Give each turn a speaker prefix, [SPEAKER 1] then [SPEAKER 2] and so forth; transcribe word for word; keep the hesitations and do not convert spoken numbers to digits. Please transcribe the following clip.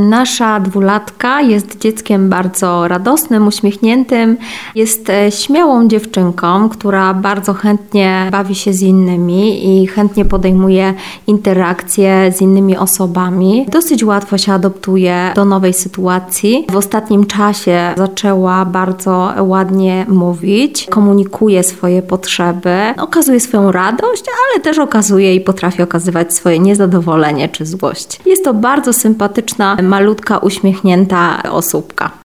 [SPEAKER 1] Nasza dwulatka jest dzieckiem bardzo radosnym, uśmiechniętym. Jest śmiałą dziewczynką, która bardzo chętnie bawi się z innymi i chętnie podejmuje interakcje z innymi osobami. Dosyć łatwo się adoptuje do nowej sytuacji. W ostatnim czasie zaczęła bardzo ładnie mówić, komunikuje swoje potrzeby, okazuje swoją radość, ale też okazuje i potrafi okazywać swoje niezadowolenie czy złość. Jest to bardzo sympatyczna, malutka, uśmiechnięta osóbka.